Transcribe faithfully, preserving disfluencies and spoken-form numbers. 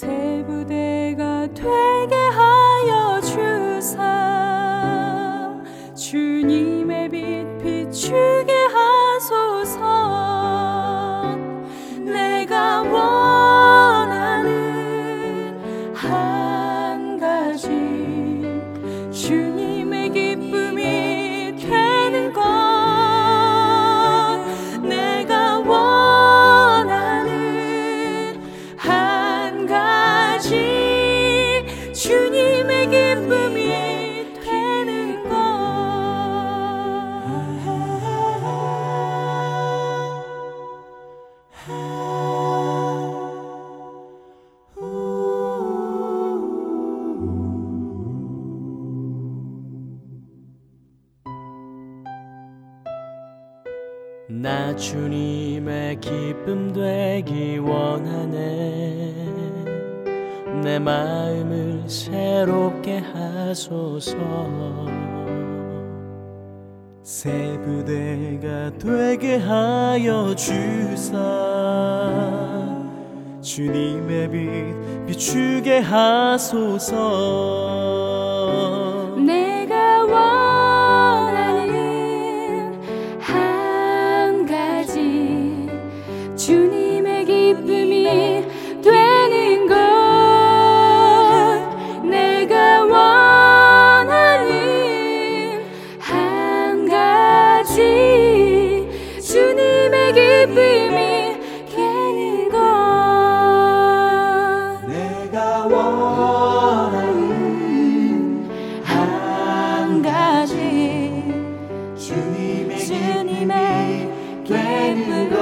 새 부대가 되게 하여 주사 주님의 빛 비추게 하소서. 내가 원하는 한 가지 주님의 기쁨이 되는 것. 내가 원하는 한 가지 주님의 기쁨이 되는 것. 나 주님의 기쁨 되기 원하네. 내 마음을 새롭게 하소서. 새 부대가 되게 하여 주사 주님의 빛 비추게 하소서. 내가 원하는 한 가지 주님의 기쁨이 되는 것. 내가 원하는 한 가지 주님의 기쁨이 되는 것. 내가 원하는 한 가지 주님의 주님의 기쁨이 되는 것.